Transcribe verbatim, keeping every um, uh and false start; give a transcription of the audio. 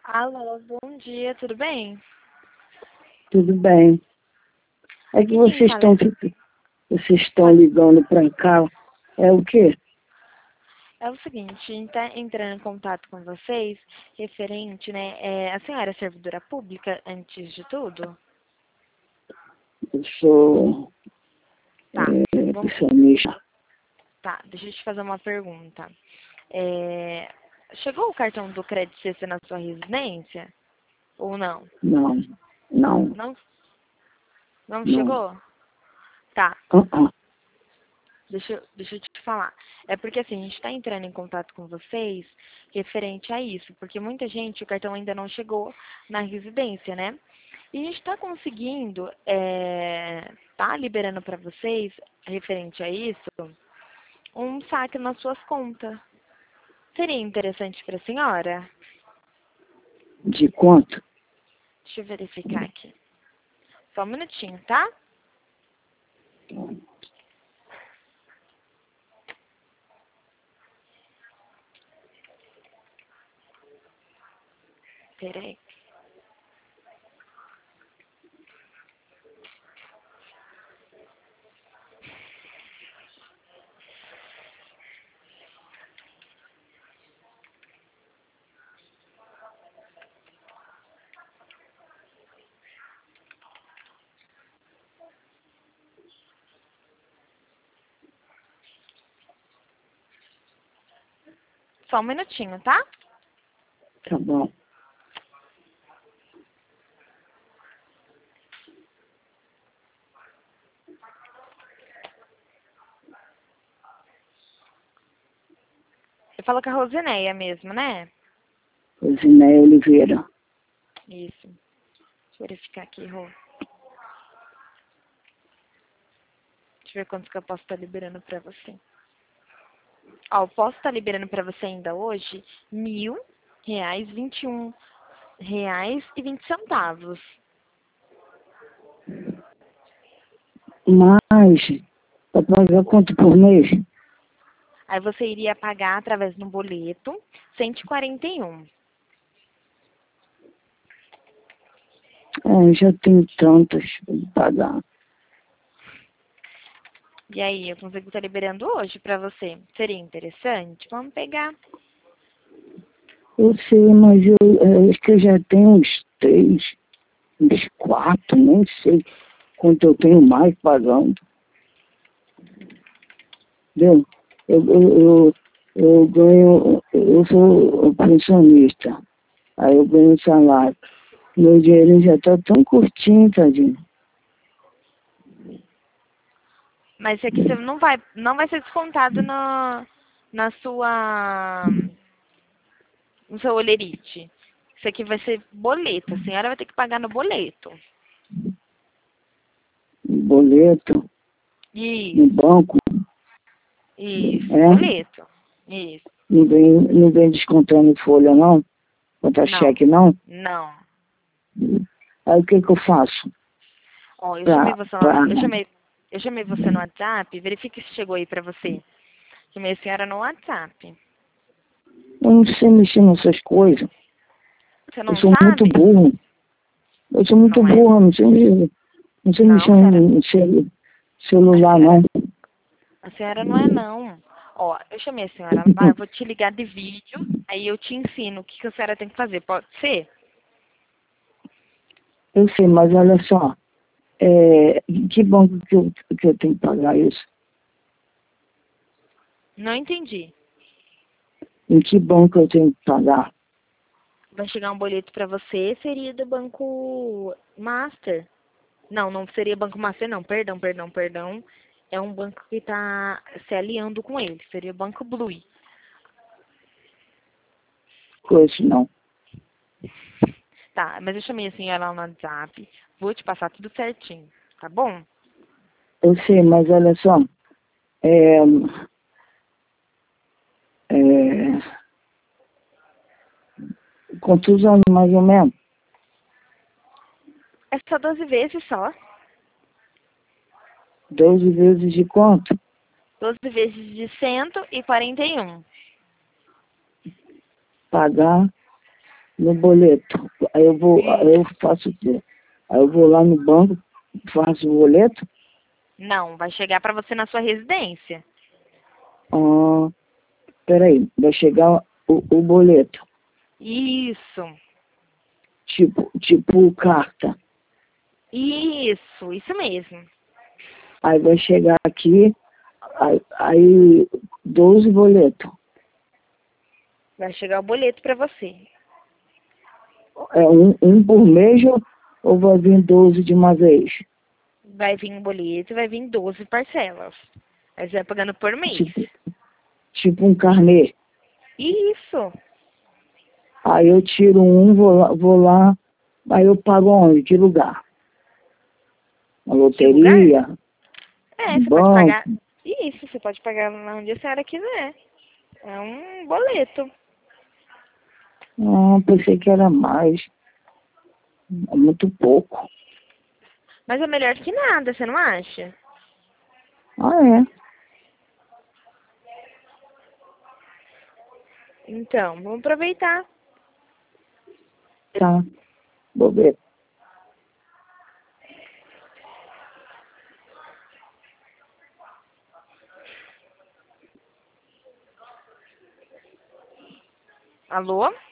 Alô, bom dia, tudo bem? Tudo bem. É que Aqui quem vocês fala estão é... vocês estão Pode... ligando para cá. É o quê? É o seguinte, a gente tá entrando em contato com vocês, referente, né? É, a senhora é servidora pública, antes de tudo? Eu sou Tá, é, vamos... pensionista. Tá, deixa eu te fazer uma pergunta. É... Chegou o cartão do Crédito C C na sua residência? Ou não? Não, não, Não, não não. chegou? Tá. Ah, ah. Deixa, eu- deixa eu te falar. É porque assim, a gente está entrando em contato com vocês referente a isso, porque muita gente, o cartão ainda não chegou na residência, né? E a gente está conseguindo, é, tá liberando para vocês, referente a isso, um saque nas suas contas. Seria interessante para a senhora? De quanto? Deixa eu verificar aqui. Só um minutinho, tá? Peraí. Só um minutinho, tá? Tá bom. Eu falo com a Rosineia mesmo, né? Rosinéia Oliveira. Isso. Deixa eu verificar aqui, Rô. Deixa eu ver quanto que eu posso estar liberando pra você. Ó, eu posso estar liberando pra você ainda hoje mil reais, vinte e um reais e vinte centavos. Mas, para pagar quanto por mês? Aí você iria pagar através de um boleto cento e quarenta e um. É, já tenho tantas para pagar. E aí, eu consigo estar liberando hoje pra você. Seria interessante? Vamos pegar. Eu sei, mas eu é, acho que eu já tenho uns três, uns quatro, nem sei quanto eu tenho mais pagando. Entendeu? Eu, eu, eu, eu ganho, eu sou pensionista, aí eu ganho salário. Meu dinheiro já está tão curtinho, tadinho. Mas isso aqui você não vai, não vai ser descontado na, na sua, no seu olerite. Isso aqui vai ser boleto. A senhora vai ter que pagar no boleto. Boleto no Isso, banco, isso, é? boleto. Isso. Não vem, não vem descontando folha, não? Contar Não, cheque, não? não. Aí o que que eu faço? Ó, eu chamei Pra, você lá, pra, eu chamei, eu chamei você no WhatsApp, verifique se chegou aí pra você. Chamei a senhora no WhatsApp. eu não sei mexer nessas coisas. Você Eu não sou muito sabe? burro. Eu sou muito Não é? burro, não sei mexer, não sei mexer Não, senhora. no celu- A celular, senhora, não. a senhora não é não. Ó, eu chamei a senhora lá, eu vou te ligar de vídeo, aí eu te ensino o que, que a senhora tem que fazer. Pode ser? Eu sei, mas olha só. É, que banco que eu, que eu tenho que pagar isso? Não entendi. Em que banco eu tenho que pagar? Vai chegar um boleto pra você, seria do Banco Master. Não, não seria Banco Master, não. Perdão, perdão, perdão. É um banco que tá se aliando com ele. Seria o Banco Blue. Coisa não. Tá, mas eu chamei a senhora lá no WhatsApp. Vou te passar tudo certinho, tá bom? Eu sei, mas olha só. É, é, quantos anos mais ou menos? É só doze vezes só. Doze vezes de quanto? doze vezes de cento e quarenta e um. Pagar no boleto. Aí eu vou, aí eu faço o quê? Aí eu vou lá no banco, faço o boleto. Não, vai chegar para você na sua residência. Ah, peraí, vai chegar o, o boleto. Isso. Tipo, tipo carta. Isso, isso mesmo. Aí vai chegar aqui, aí, aí doze boletos. Vai chegar o boleto para você. É um, um por mês ou ou vai vir doze de uma vez? Vai vir um boleto, vai vir doze parcelas. Aí você vai pagando por mês. Tipo, tipo um carnê. Isso. Aí eu tiro um, vou lá, vou lá, aí eu pago onde? Que lugar? Na Que lugar? loteria? É, No você pode banco? pagar. Isso, você pode pagar lá onde a senhora quiser. É um boleto. Não, pensei que era mais. É muito pouco. Mas é melhor que nada, você não acha? Ah, é? Então, vamos aproveitar. Tá. Vou ver. Alô?